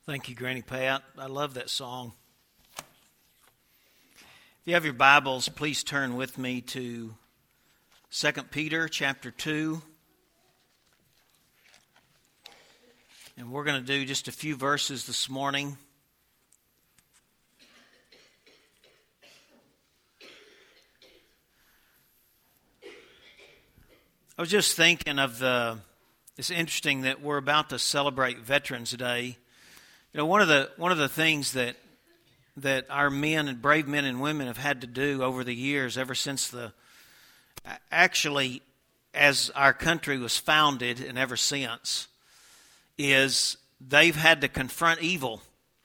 Thank you, Granny Pat. I love that song. If you have your Bibles, please turn with me to 2 Peter chapter 2. And we're going to do just a few verses this morning. I was just thinking of it's interesting that we're about to celebrate Veterans Day. You know, one of the things that our men and brave men and women have had to do over the years, ever since as our country was founded and ever since, is they've had to confront evil.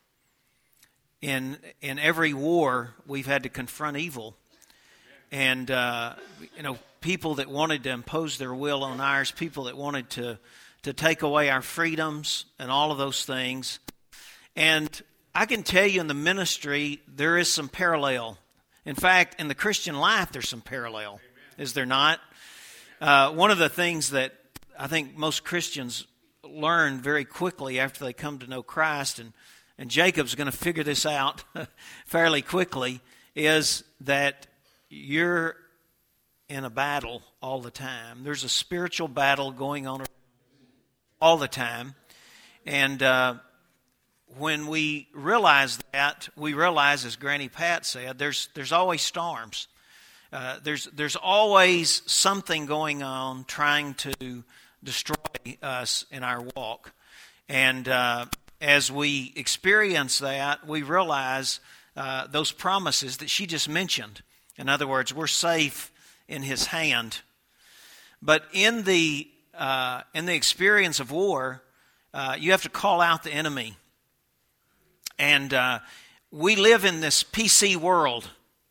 In every war, we've had to confront evil, and people that wanted to impose their will on ours, people that wanted to take away our freedoms and all of those things. And I can tell you in the ministry, there is some parallel. In fact, in the Christian life, there's some parallel. Amen. Is there not? One of the things that I think most Christians learn very quickly after they come to know Christ, and Jacob's going to figure this out fairly quickly, is that you're in a battle all the time. There's a spiritual battle going on all the time. And when we realize that, we realize, as Granny Pat said, there's always storms. There's always something going on trying to destroy us in our walk. And as we experience that, we realize those promises that she just mentioned. In other words, we're safe in His hand. But in the experience of war, you have to call out the enemy. And we live in this PC world.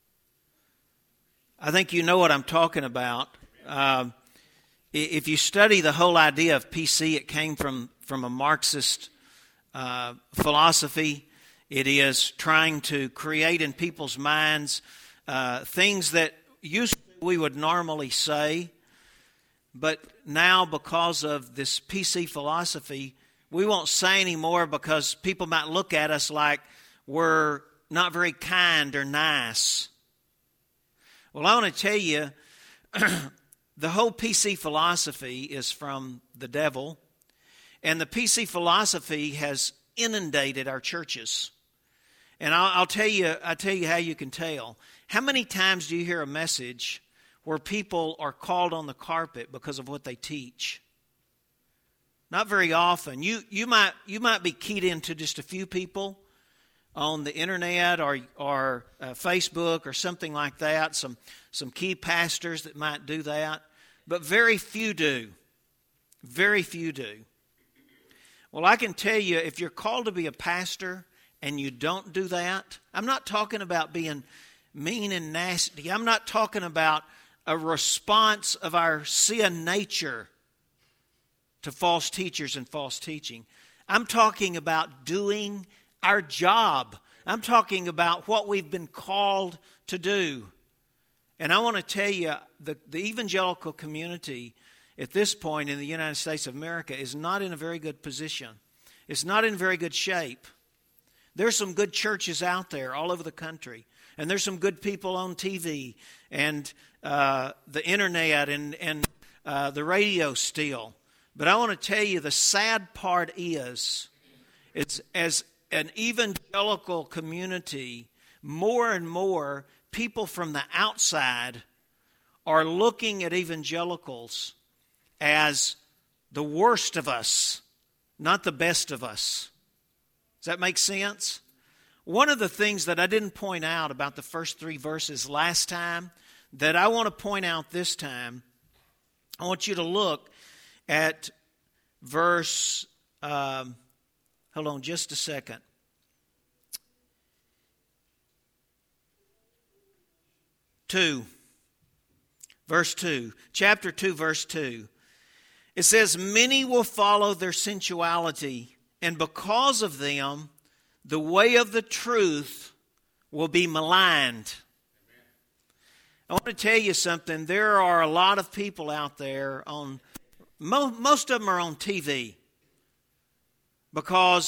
I think you know what I'm talking about. If you study the whole idea of PC, it came from a Marxist philosophy. It is trying to create in people's minds things that usually we would normally say. But now, because of this PC philosophy, we won't say anymore because people might look at us like we're not very kind or nice. Well, I want to tell you, the whole PC philosophy is from the devil, and the PC philosophy has inundated our churches. And I'll tell you how you can tell. How many times do you hear a message where people are called on the carpet because of what they teach? Not very often. You might be keyed into just a few people on the internet or Facebook or something like that. Some key pastors that might do that, but very few do. Very few do. Well, I can tell you, if you're called to be a pastor and you don't do that, I'm not talking about being mean and nasty. I'm not talking about a response of our sin nature to false teachers and false teaching. I'm talking about doing our job. I'm talking about what we've been called to do. And I want to tell you, the evangelical community at this point in the United States of America is not in a very good position. It's not in very good shape. There's some good churches out there all over the country. And there's some good people on TV and the internet and the radio still. But I want to tell you, the sad part is as an evangelical community, more and more people from the outside are looking at evangelicals as the worst of us, not the best of us. Does that make sense? One of the things that I didn't point out about the first three verses last time that I want to point out this time, I want you to look at verse, hold on just a second. Verse 2, chapter 2, verse 2. It says, many will follow their sensuality, and because of them, the way of the truth will be maligned. I want to tell you something. There are a lot of people out there most of them are on TV because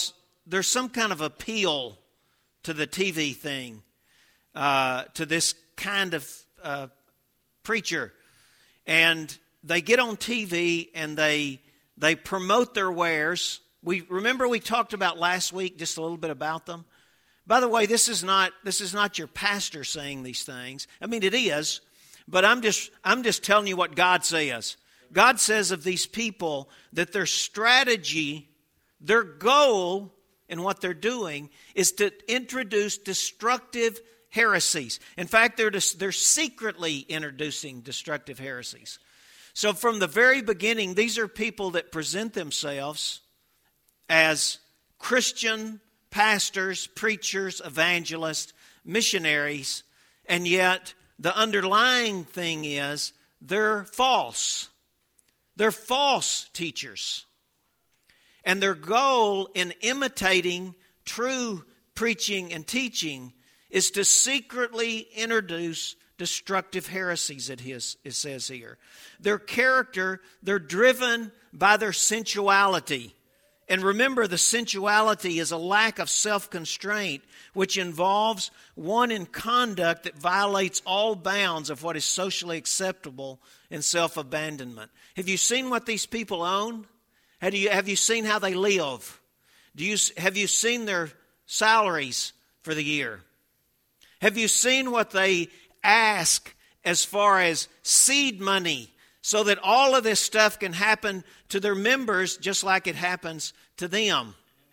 there's some kind of appeal to the TV thing, to this kind of preacher. And they get on TV and they promote their wares. Remember we talked about last week just a little bit about them. By the way, this is not your pastor saying these things. I mean, it is, but I'm just telling you what God says. God says of these people that their strategy, their goal in what they're doing is to introduce destructive heresies. In fact, they're secretly introducing destructive heresies. So from the very beginning, these are people that present themselves as Christian pastors, preachers, evangelists, missionaries, and yet the underlying thing is they're false. They're false teachers. And their goal in imitating true preaching and teaching is to secretly introduce destructive heresies, it says here. Their character, they're driven by their sensuality. And remember, the sensuality is a lack of self-constraint, which involves one in conduct that violates all bounds of what is socially acceptable and self-abandonment. Have you seen what these people own? Have you seen how they live? Have you seen their salaries for the year? Have you seen what they ask as far as seed money so that all of this stuff can happen to their members just like it happens to them?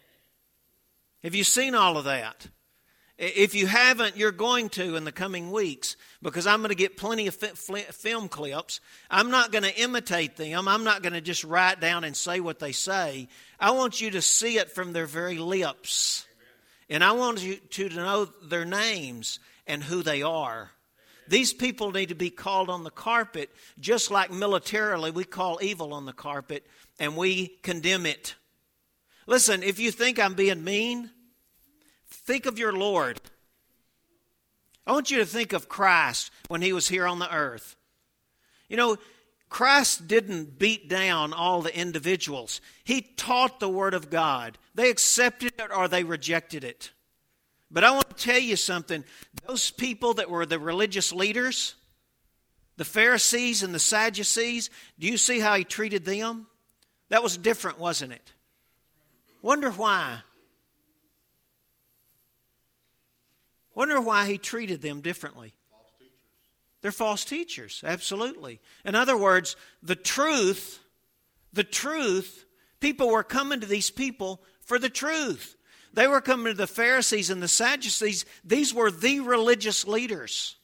Have you seen all of that? If you haven't, you're going to in the coming weeks, because I'm going to get plenty of film clips. I'm not going to imitate them. I'm not going to just write down and say what they say. I want you to see it from their very lips. And I want you to know their names and who they are. These people need to be called on the carpet, just like militarily we call evil on the carpet and we condemn it. Listen, if you think I'm being mean, think of your Lord. I want you to think of Christ when he was here on the earth. You know, Christ didn't beat down all the individuals. He taught the Word of God. They accepted it or they rejected it. But I want to tell you something. Those people that were the religious leaders, the Pharisees and the Sadducees, do you see how he treated them? That was different, wasn't it? Wonder why. Wonder why he treated them differently. They're false teachers, absolutely. In other words, the truth, people were coming to these people for the truth. They were coming to the Pharisees and the Sadducees. These were the religious leaders.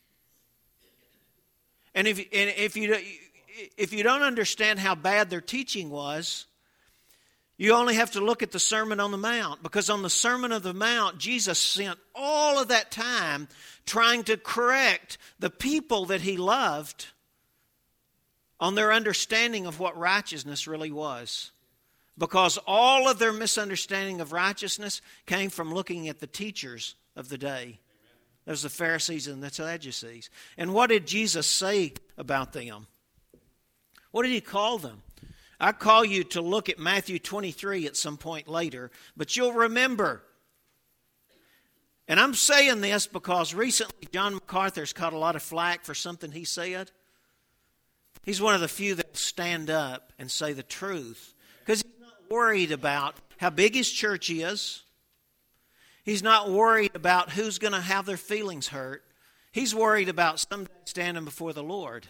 And if you don't understand how bad their teaching was, you only have to look at the Sermon on the Mount. Because on the Sermon on the Mount, Jesus spent all of that time trying to correct the people that he loved on their understanding of what righteousness really was. Because all of their misunderstanding of righteousness came from looking at the teachers of the day. There's the Pharisees and the Sadducees. And what did Jesus say about them? What did he call them? I call you to look at Matthew 23 at some point later, but you'll remember. And I'm saying this because recently John MacArthur's caught a lot of flack for something he said. He's one of the few that stand up and say the truth. Because he's not worried about how big his church is. He's not worried about who's going to have their feelings hurt. He's worried about someday standing before the Lord.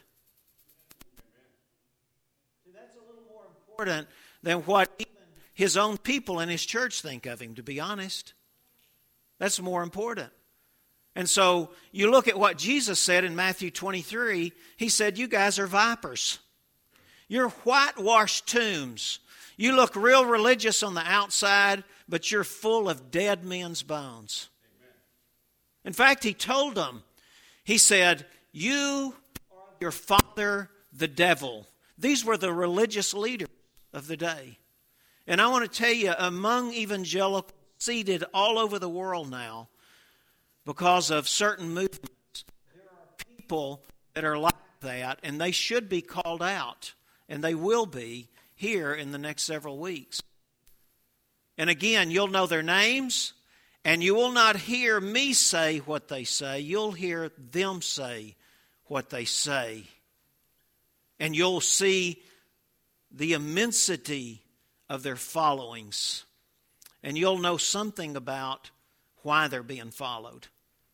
That's a little more important than what even his own people in his church think of him, to be honest. That's more important. And so you look at what Jesus said in Matthew 23. He said, you guys are vipers. You're whitewashed tombs. You look real religious on the outside, but you're full of dead men's bones. Amen. In fact, he told them, he said, you are your father, the devil. These were the religious leaders of the day. And I want to tell you, among evangelicals seated all over the world now, because of certain movements, there are people that are like that, and they should be called out, and they will be here in the next several weeks. And again, you'll know their names, and you will not hear me say what they say. You'll hear them say what they say. And you'll see the immensity of their followings. And you'll know something about why they're being followed.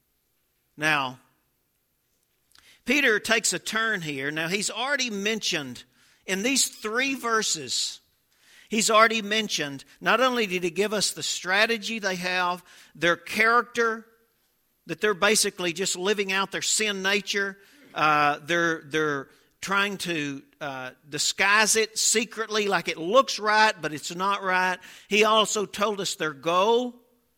Now, Peter takes a turn here. Now, he's already mentioned in these 3 verses, he's already mentioned, not only did he give us the strategy they have, their character, that they're basically just living out their sin nature. They're trying to disguise it secretly like it looks right, but it's not right. He also told us their goal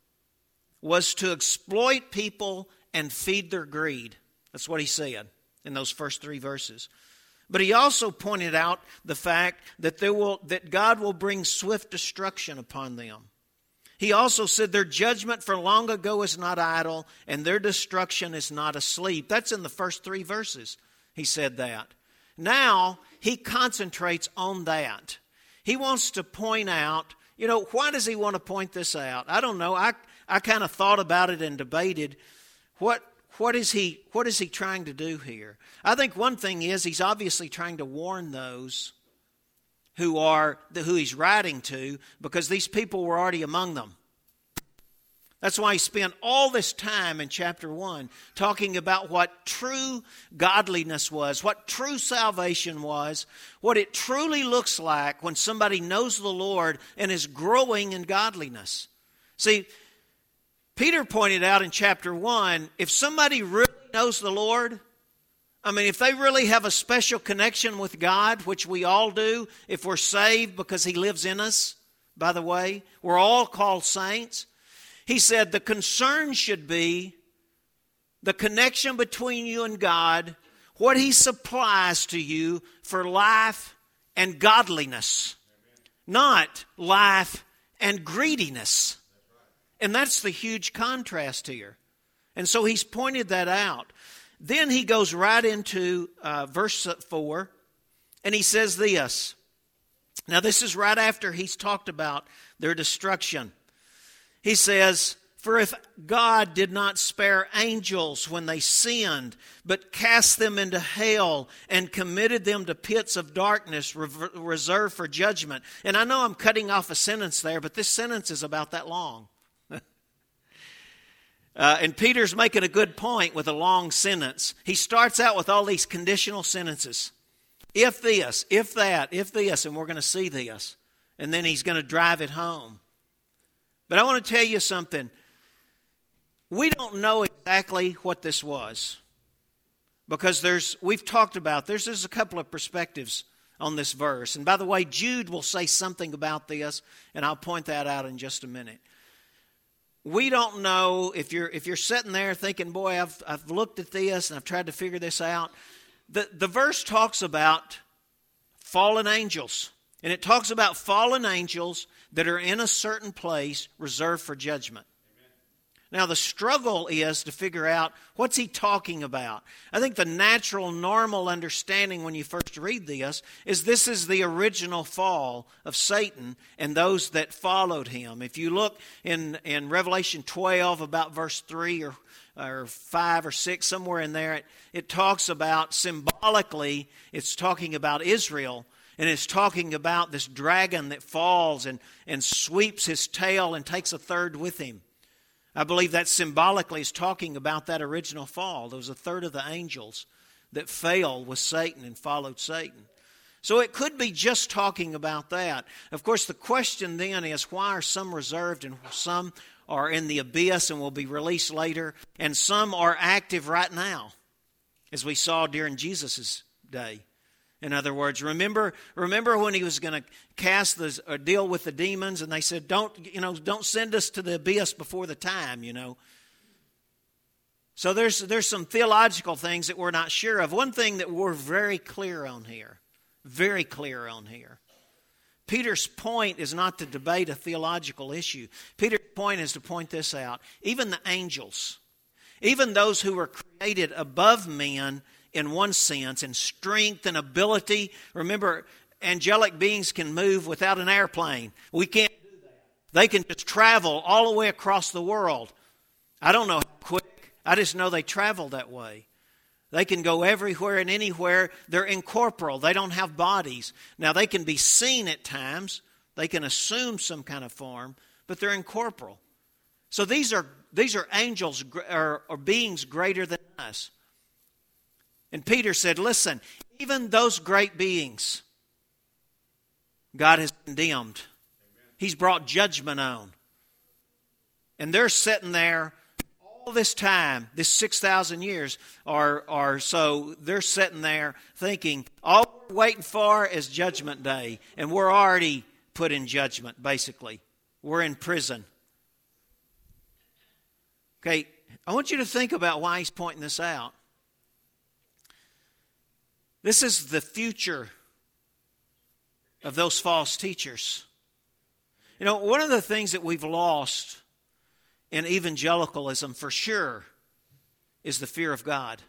was to exploit people and feed their greed. That's what he said in those first 3 verses. But he also pointed out the fact that that God will bring swift destruction upon them. He also said their judgment for long ago is not idle, and their destruction is not asleep. That's in the first 3 verses. He said that. Now, he concentrates on that. He wants to point out, why does he want to point this out? I don't know. I kind of thought about it and debated what is he trying to do here? I think one thing is he's obviously trying to warn those who he's writing to, because these people were already among them. That's why he spent all this time in chapter 1 talking about what true godliness was, what true salvation was, what it truly looks like when somebody knows the Lord and is growing in godliness. See, Peter pointed out in chapter 1, if somebody really knows the Lord, if they really have a special connection with God, which we all do if we're saved because He lives in us, by the way, we're all called saints. He said the concern should be the connection between you and God, what He supplies to you for life and godliness, not life and greediness. And that's the huge contrast here. And so he's pointed that out. Then he goes right into verse 4, and he says this. Now this is right after he's talked about their destruction. He says, "For if God did not spare angels when they sinned, but cast them into hell and committed them to pits of darkness reserved for judgment." And I know I'm cutting off a sentence there, but this sentence is about that long. And Peter's making a good point with a long sentence. He starts out with all these conditional sentences. If this, if that, if this, and we're going to see this. And then he's going to drive it home. But I want to tell you something. We don't know exactly what this was. Because we've talked about, there's a couple of perspectives on this verse. And by the way, Jude will say something about this, and I'll point that out in just a minute. We don't know if you're sitting there thinking, boy, I've looked at this and I've tried to figure this out. The verse talks about fallen angels. And it talks about fallen angels that are in a certain place reserved for judgment. Now, the struggle is to figure out what's he talking about. I think the natural, normal understanding when you first read this is the original fall of Satan and those that followed him. If you look in Revelation 12, about verse 3 or 5 or 6, somewhere in there, it talks about, symbolically, it's talking about Israel. And it's talking about this dragon that falls and sweeps his tail and takes a third with him. I believe that symbolically is talking about that original fall. There was a third of the angels that fell with Satan and followed Satan. So it could be just talking about that. Of course, the question then is, why are some reserved and some are in the abyss and will be released later, and some are active right now, as we saw during Jesus' day? In other words, remember when he was going to cast deal with the demons, and they said, "Don't send us to the abyss before the time." So there's some theological things that we're not sure of. One thing that we're very clear on here, Peter's point is not to debate a theological issue. Peter's point is to point this out. Even the angels, even those who were created above men, in one sense, in strength and ability. Remember, angelic beings can move without an airplane. We can't do that. They can just travel all the way across the world. I don't know how quick. I just know they travel that way. They can go everywhere and anywhere. They're incorporeal. They don't have bodies. Now, they can be seen at times. They can assume some kind of form, but they're incorporeal. So these are angels or beings greater than us. And Peter said, listen, even those great beings, God has condemned. He's brought judgment on. And they're sitting there all this time, this 6,000 years or so, they're sitting there thinking, all we're waiting for is Judgment Day. And we're already put in judgment, basically. We're in prison. Okay, I want you to think about why he's pointing this out. This is the future of those false teachers. You know, one of the things that we've lost in evangelicalism for sure is the fear of God.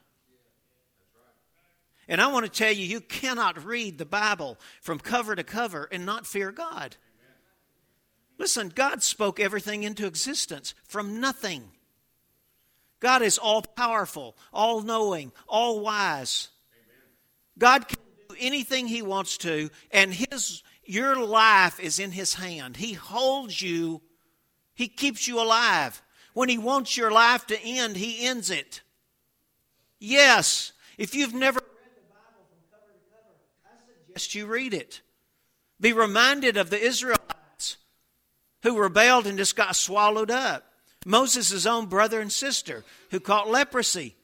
And I want to tell you, you cannot read the Bible from cover to cover and not fear God. Listen, God spoke everything into existence from nothing. God is all-powerful, all-knowing, all-wise. God can do anything He wants to, and your life is in His hand. He holds you. He keeps you alive. When He wants your life to end, He ends it. Yes, if you've never read the Bible from cover to cover, I suggest you read it. Be reminded of the Israelites who rebelled and just got swallowed up. Moses' own brother and sister who caught leprosy.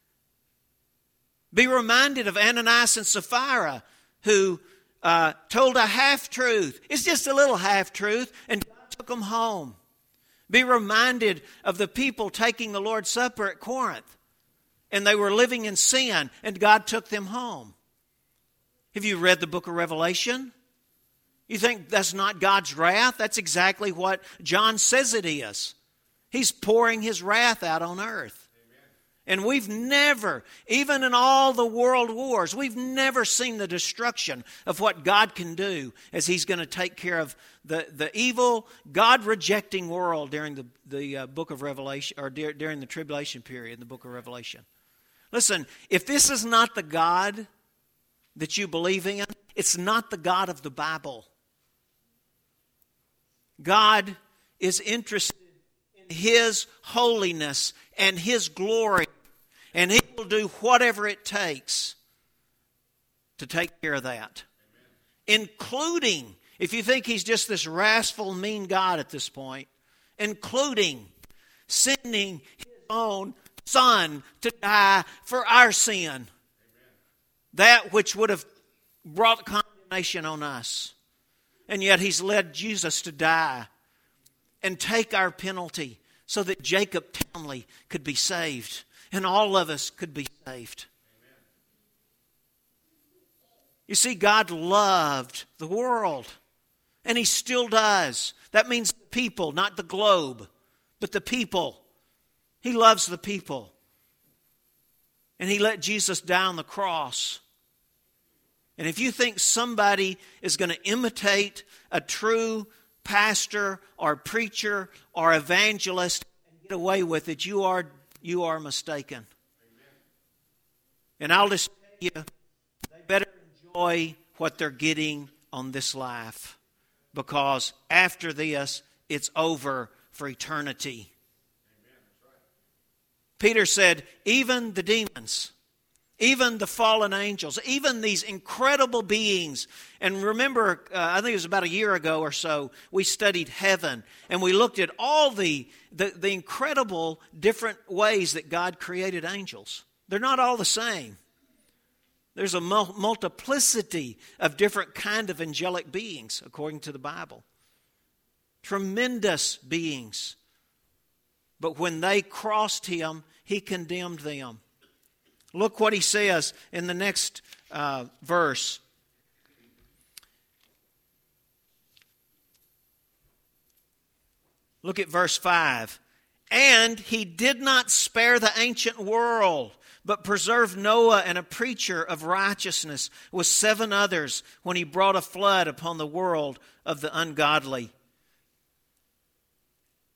Be reminded of Ananias and Sapphira who told a half-truth. It's just a little half-truth, and God took them home. Be reminded of the people taking the Lord's Supper at Corinth, and they were living in sin, and God took them home. Have you read the book of Revelation? You think that's not God's wrath? That's exactly what John says it is. He's pouring His wrath out on earth. And we've never, even in all the world wars, we've never seen the destruction of what God can do as He's going to take care of the evil, God-rejecting world during the book of Revelation, or during the tribulation period in the book of Revelation. Listen, if this is not the God that you believe in, it's not the God of the Bible. God is interested in His holiness and His glory, and He will do whatever it takes to take care of that. Including, if you think He's just this wrathful, mean God at this point, including sending His own Son to die for our sin. That which would have brought condemnation on us. And yet He's led Jesus to die and take our penalty so that Jacob Townley could be saved and all of us could be saved. You see, God loved the world, and He still does. That means the people, not the globe, but the people. He loves the people. And He let Jesus die on the cross. And if you think somebody is going to imitate a true pastor or preacher or evangelist and get away with it, you are mistaken. And I'll just tell you, they better enjoy what they're getting on this life, because after this, it's over for eternity. Peter said, even the demons, even the fallen angels, even these incredible beings. And remember, I think it was about a year ago or so, we studied heaven. And we looked at all the incredible different ways that God created angels. They're not all the same. There's a multiplicity of different kind of angelic beings, according to the Bible. Tremendous beings. But when they crossed Him, He condemned them. Look what He says in the next verse. Look at verse 5. And He did not spare the ancient world, but preserved Noah and a preacher of righteousness with 7 others when He brought a flood upon the world of the ungodly.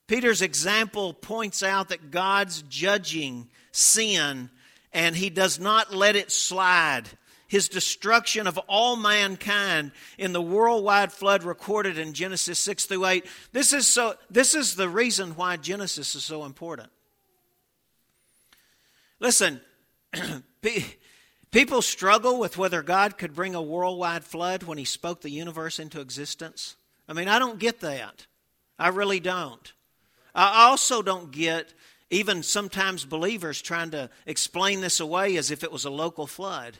Peter's example points out that God's judging sin, and he does not let it slide. His destruction of all mankind in the worldwide flood recorded in Genesis 6 through 8. This is the reason why Genesis is so important. Listen, people struggle with whether God could bring a worldwide flood when he spoke the universe into existence. I mean, I don't get that. I really don't. I also don't get even sometimes believers trying to explain this away as if it was a local flood.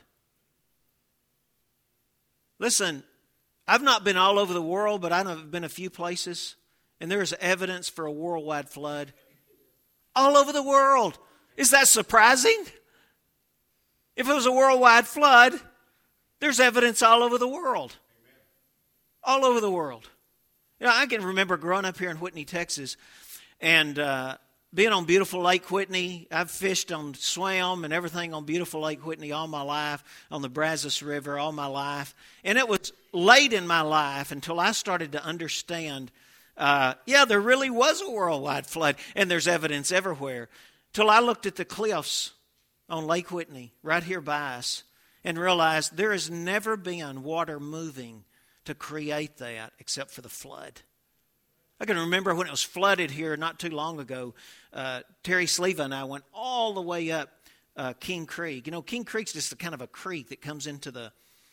Listen, I've not been all over the world, but I've been a few places, and there is evidence for a worldwide flood all over the world. Is that surprising? If it was a worldwide flood, there's evidence all over the world. All over the world. You know, I can remember growing up here in Whitney, Texas, and being on beautiful Lake Whitney. I've fished on swam and everything on beautiful Lake Whitney all my life, on the Brazos River all my life. And it was late in my life until I started to understand, there really was a worldwide flood, and there's evidence everywhere. Till I looked at the cliffs on Lake Whitney right here by us and realized there has never been water moving to create that except for the flood. I can remember when it was flooded here not too long ago. Terry Sleva and I went all the way up King Creek. You know, King Creek's just a kind of a creek that comes into the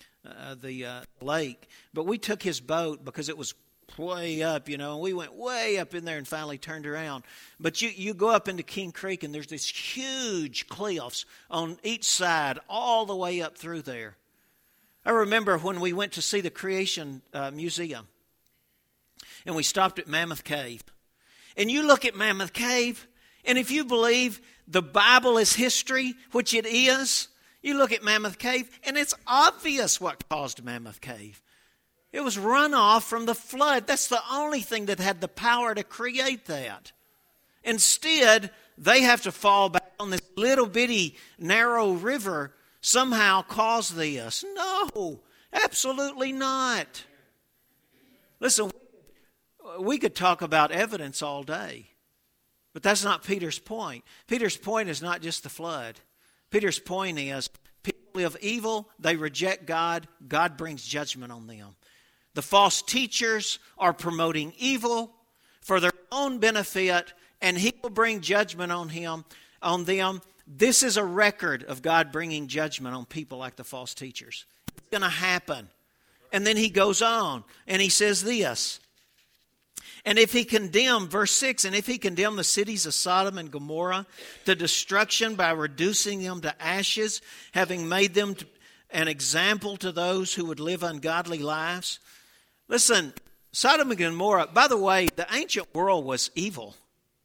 lake. But we took his boat because it was way up, you know, and we went way up in there and finally turned around. But you go up into King Creek and there's these huge cliffs on each side all the way up through there. I remember when we went to see the Creation Museum. And we stopped at Mammoth Cave. And you look at Mammoth Cave, and if you believe the Bible is history, which it is, you look at Mammoth Cave, and it's obvious what caused Mammoth Cave. It was runoff from the flood. That's the only thing that had the power to create that. Instead, they have to fall back on this little bitty narrow river somehow cause this. No, absolutely not. Listen, we could talk about evidence all day, but that's not Peter's point. Peter's point is not just the flood. Peter's point is people live evil, they reject God, God brings judgment on them. The false teachers are promoting evil for their own benefit, and he will bring judgment on them. This is a record of God bringing judgment on people like the false teachers. It's going to happen. And then he goes on, and he says this. And if he condemned, verse 6, and if he condemned the cities of Sodom and Gomorrah to destruction by reducing them to ashes, having made them an example to those who would live ungodly lives. Listen, Sodom and Gomorrah, by the way, the ancient world was evil.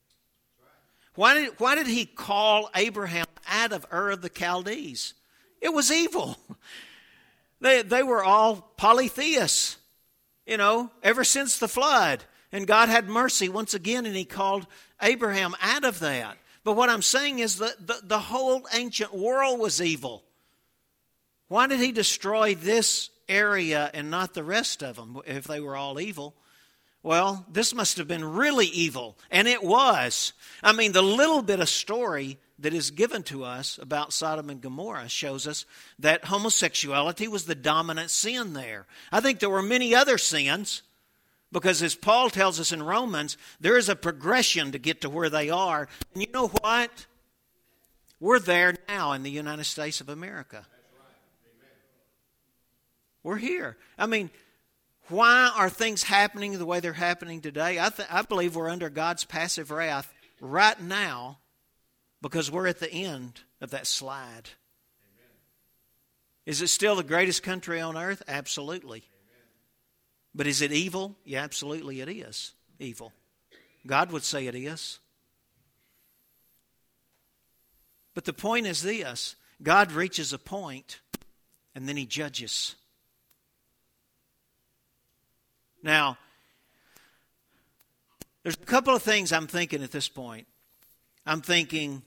Why did he call Abraham out of Ur of the Chaldees? It was evil. They were all polytheists, you know, ever since the flood. And God had mercy once again, and he called Abraham out of that. But what I'm saying is that the whole ancient world was evil. Why did he destroy this area and not the rest of them if they were all evil? Well, this must have been really evil, and it was. I mean, the little bit of story that is given to us about Sodom and Gomorrah shows us that homosexuality was the dominant sin there. I think there were many other sins, because as Paul tells us in Romans, there is a progression to get to where they are. And you know what? We're there now in the United States of America. We're here. I mean, why are things happening the way they're happening today? I believe we're under God's passive wrath right now because we're at the end of that slide. Amen. Is it still the greatest country on earth? Absolutely. But is it evil? Yeah, absolutely it is evil. God would say it is. But the point is this. God reaches a point and then he judges. Now, there's a couple of things I'm thinking at this point. I'm thinking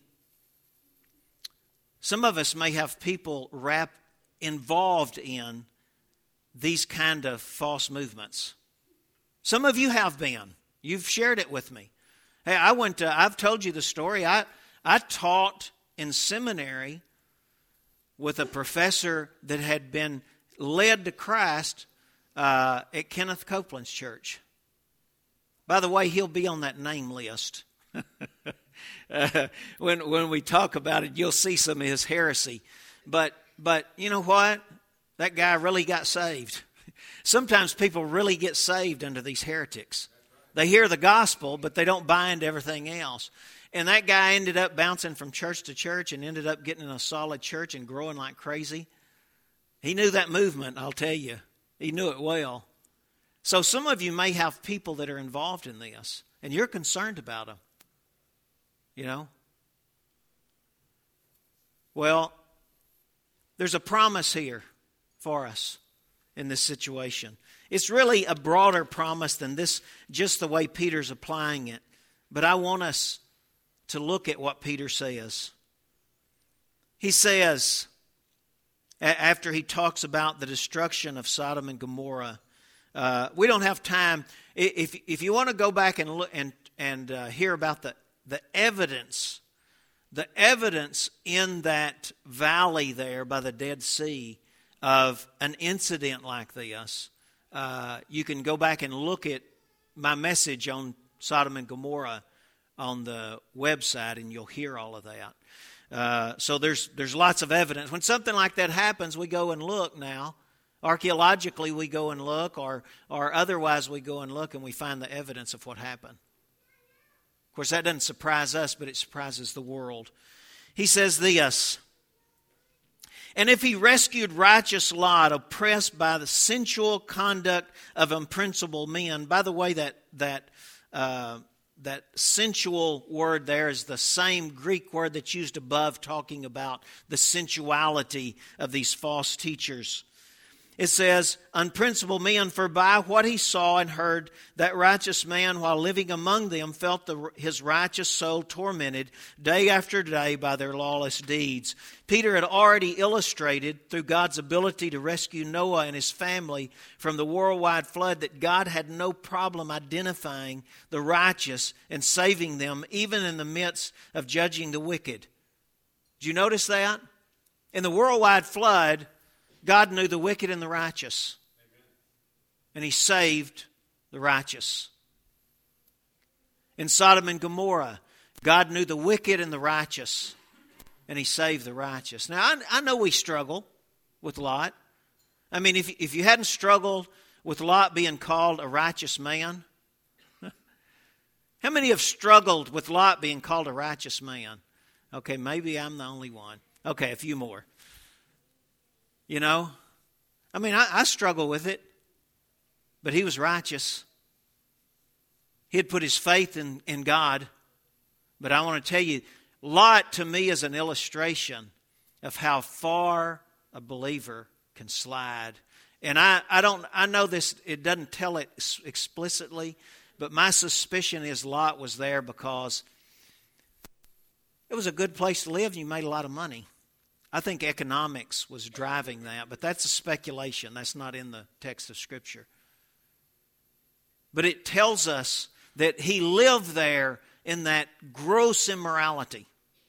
some of us may have people involved in these kind of false movements. Some of you have been. You've shared it with me. Hey, I've told you the story. I taught in seminary with a professor that had been led to Christ at Kenneth Copeland's church. By the way, he'll be on that name list. When we talk about it, you'll see some of his heresy. But you know what? That guy really got saved. Sometimes people really get saved under these heretics. They hear the gospel, but they don't buy into everything else. And that guy ended up bouncing from church to church and ended up getting in a solid church and growing like crazy. He knew that movement, I'll tell you. He knew it well. So some of you may have people that are involved in this, and you're concerned about them. You know? Well, there's a promise here for us in this situation. It's really a broader promise than this, just the way Peter's applying it. But I want us to look at what Peter says. He says, after he talks about the destruction of Sodom and Gomorrah, we don't have time. If you want to go back and look and hear about the evidence in that valley there by the Dead Sea of an incident like this, you can go back and look at my message on Sodom and Gomorrah on the website, and you'll hear all of that. So there's lots of evidence. When something like that happens, we go and look now. Archaeologically, we go and look, or otherwise we go and look, and we find the evidence of what happened. Of course, that doesn't surprise us, but it surprises the world. He says this, "And if he rescued righteous Lot, oppressed by the sensual conduct of unprincipled men," by the way, that sensual word there is the same Greek word that's used above, talking about the sensuality of these false teachers. It says, "Unprincipled men, for by what he saw and heard, that righteous man, while living among them, felt his righteous soul tormented day after day by their lawless deeds." Peter had already illustrated, through God's ability to rescue Noah and his family from the worldwide flood, that God had no problem identifying the righteous and saving them, even in the midst of judging the wicked. Did you notice that? In the worldwide flood, God knew the wicked and the righteous. Amen. And he saved the righteous. In Sodom and Gomorrah, God knew the wicked and the righteous. And he saved the righteous. Now, I know we struggle with Lot. I mean, if you hadn't struggled with Lot being called a righteous man, how many have struggled with Lot being called a righteous man? Okay, maybe I'm the only one. Okay, a few more. You know, I mean, I struggle with it, but he was righteous. He had put his faith in God. But I want to tell you, Lot to me is an illustration of how far a believer can slide. And I know this, it doesn't tell it explicitly, but my suspicion is Lot was there because it was a good place to live and you made a lot of money. I think economics was driving that, but that's a speculation. That's not in the text of Scripture. But it tells us that he lived there in that gross immorality.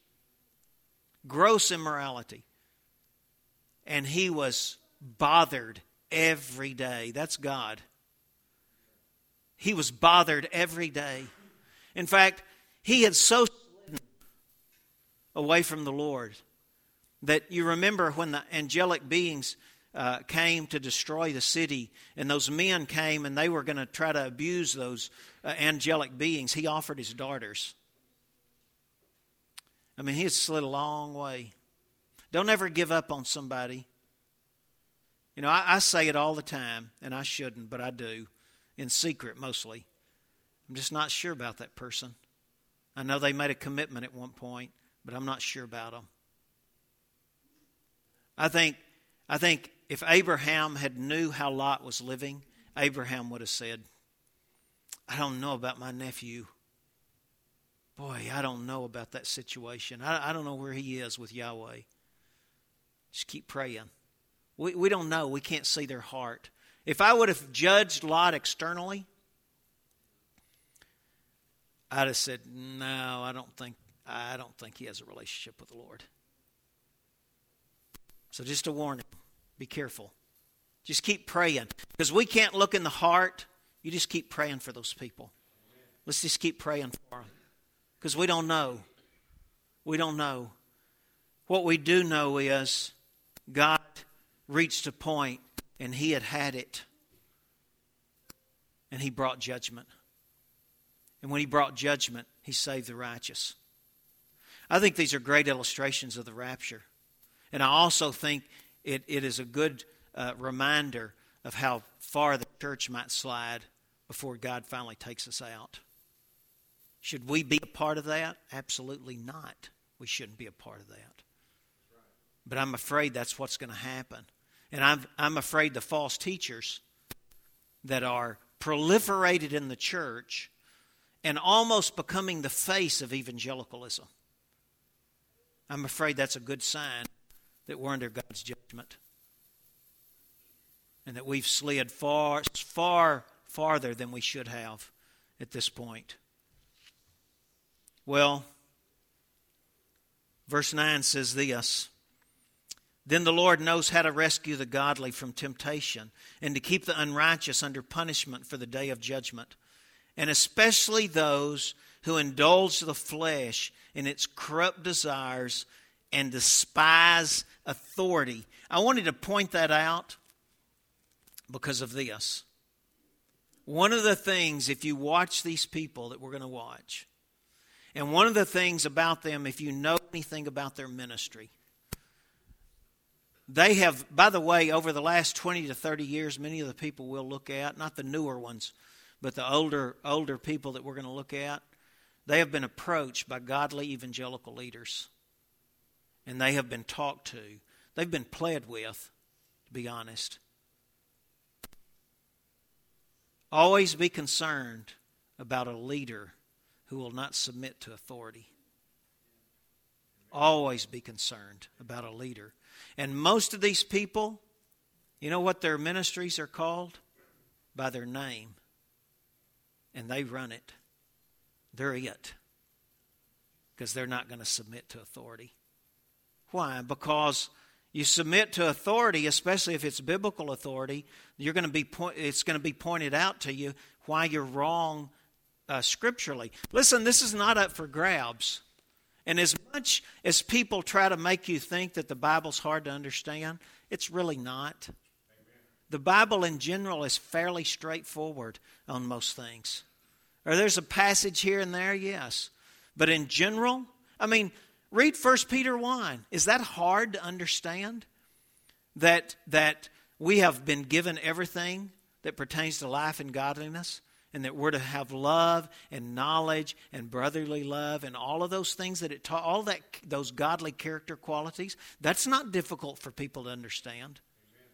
Gross immorality. And he was bothered every day. That's God. He was bothered every day. In fact, he had so slidden away from the Lord that you remember when the angelic beings came to destroy the city, and those men came and they were going to try to abuse those angelic beings. He offered his daughters. I mean, he had slid a long way. Don't ever give up on somebody. You know, I say it all the time, and I shouldn't, but I do, in secret mostly. I'm just not sure about that person. I know they made a commitment at one point, but I'm not sure about them. I think if Abraham had knew how Lot was living, Abraham would have said, "I don't know about my nephew. Boy, I don't know about that situation. I don't know where he is with Yahweh. Just keep praying." We don't know. We can't see their heart. If I would have judged Lot externally, I'd have said, no, I don't think he has a relationship with the Lord. So just a warning, be careful. Just keep praying. Because we can't look in the heart. You just keep praying for those people. Let's just keep praying for them. Because we don't know. We don't know. What we do know is God reached a point and he had it. And he brought judgment. And when he brought judgment, he saved the righteous. I think these are great illustrations of the rapture. And I also think it is a good reminder of how far the church might slide before God finally takes us out. Should we be a part of that? Absolutely not. We shouldn't be a part of that. But I'm afraid that's what's going to happen. And I'm afraid the false teachers that are proliferated in the church and almost becoming the face of evangelicalism. I'm afraid that's a good sign that we're under God's judgment. And that we've slid far farther than we should have at this point. Well, verse 9 says this. Then the Lord knows how to rescue the godly from temptation and to keep the unrighteous under punishment for the day of judgment, and especially those who indulge the flesh in its corrupt desires and despise authority. I wanted to point that out because of this. One of the things, if you watch these people that we're going to watch, and one of the things about them, if you know anything about their ministry, they have, by the way, over the last 20 to 30 years, many of the people we'll look at, not the newer ones, but the older people that we're going to look at, they have been approached by godly evangelical leaders. And they have been talked to. They've been pled with, to be honest. Always be concerned about a leader who will not submit to authority. Always be concerned about a leader. And most of these people, you know what their ministries are called? By their name. And they run it. They're it. Because they're not going to submit to authority. Why? Because you submit to authority, especially if it's biblical authority, it's going to be pointed out to you why you're wrong scripturally. Listen, this is not up for grabs. And as much as people try to make you think that the Bible's hard to understand, it's really not. Amen. The Bible in general is fairly straightforward on most things. Or there's a passage here and there, yes. But in general, read 1 Peter 1. Is that hard to understand? That we have been given everything that pertains to life and godliness, and that we're to have love and knowledge and brotherly love and all of those things that those godly character qualities. That's not difficult for people to understand. Amen.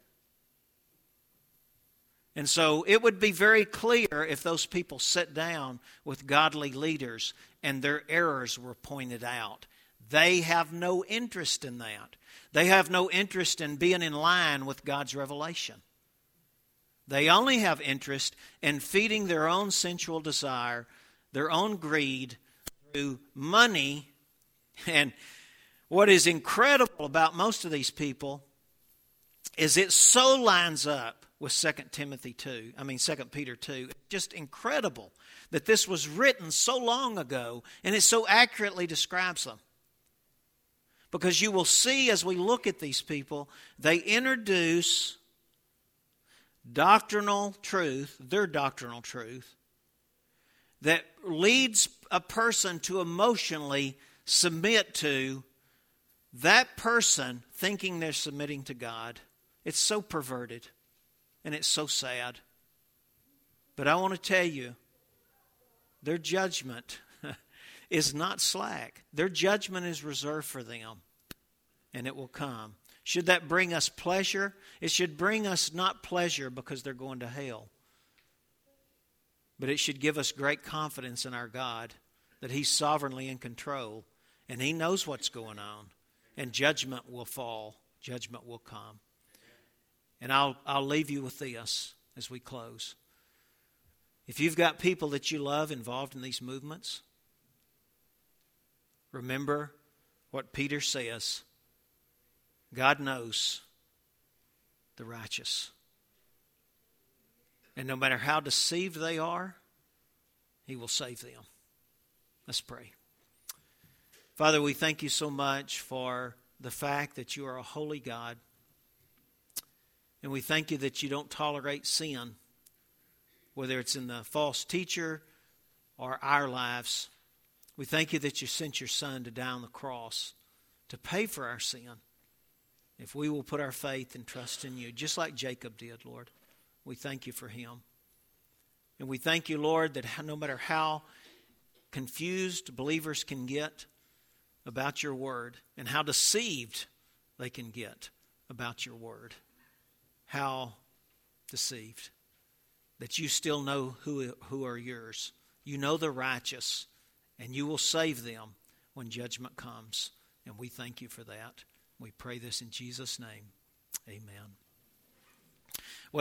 And so it would be very clear if those people sat down with godly leaders and their errors were pointed out. They have no interest in that. They have no interest in being in line with God's revelation. They only have interest in feeding their own sensual desire, their own greed through money. And what is incredible about most of these people is it so lines up with 2 Peter 2. It's just incredible that this was written so long ago and it so accurately describes them. Because you will see as we look at these people, they introduce doctrinal truth, their doctrinal truth, that leads a person to emotionally submit to that person thinking they're submitting to God. It's so perverted and it's so sad. But I want to tell you, their judgment is not slack. Their judgment is reserved for them, and it will come. Should that bring us pleasure? It should bring us not pleasure because they're going to hell. But it should give us great confidence in our God that He's sovereignly in control and He knows what's going on. And judgment will fall. Judgment will come. And I'll leave you with this as we close. If you've got people that you love involved in these movements, remember what Peter says. God knows the righteous. And no matter how deceived they are, He will save them. Let's pray. Father, we thank You so much for the fact that You are a holy God. And we thank You that You don't tolerate sin, whether it's in the false teacher or our lives. We thank You that You sent Your Son to die on the cross to pay for our sin. If we will put our faith and trust in You, just like Jacob did, Lord, we thank You for him. And we thank You, Lord, that no matter how confused believers can get about Your word and how deceived they can get about Your word, how deceived, that You still know who are Yours. You know the righteous, and You will save them when judgment comes. And we thank You for that. We pray this in Jesus' name. Amen.